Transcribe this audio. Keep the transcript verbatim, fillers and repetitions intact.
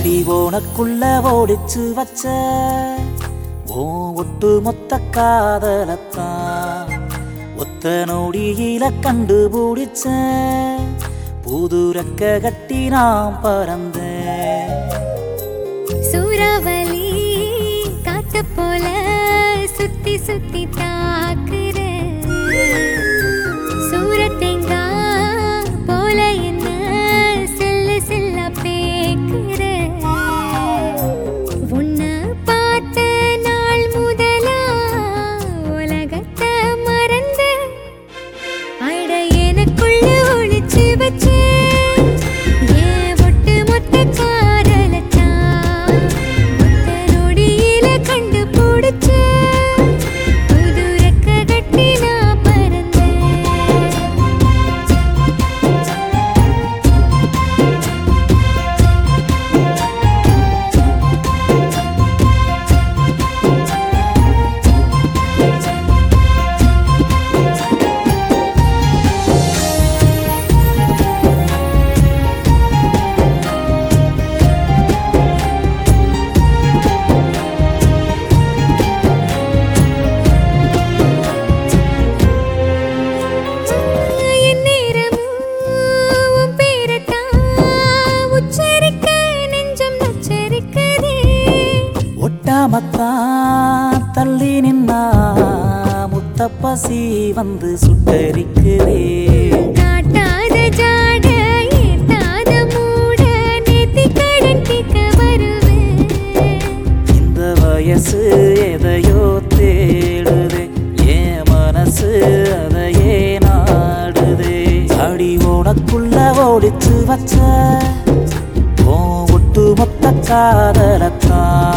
அடி உனக்குள்ள ஓடிச்சு வச்ச ஓ ஒட்டு மொத்த காதலத்தான் ஒத்த நொடியில கண்டுபிடிச்ச புது ரெக்க கட்டி நான் பறந்தேன். சூறாவளி காத்த போல சுத்தி சுத்தி தாக்குற சூரத்தேங்கா போல என்ன செல்ல செல்ல பேக்குற உன்னை பார்த்த நாள் முதலா உலகத்தை மறந்த அட எனக்குள்ள ஒளிச்சு வச்ச ஏன் ஒட்டு மொத்த காதலத்தான் ஒத்த நொடியில கண்டுபிடிச்ச புது ரெக்க கட்டி நான் பறந்தேன். ஒட்டாமத்தான் தள்ளி நின்னா முத்த பசி வந்து சுட்டரிக்குதே. காட்டாத ஜாட ஏத்தாத மூட நேத்தி கடன் கேட்க வருவேன். இந்த வயசு எதையோ தேடுதே என் மனசு அதையே நாடுதே. அடி உனக்குள்ள ஓடிச்சு வச்ச ஓ ஒட்டு மொத்த காதலத்தான்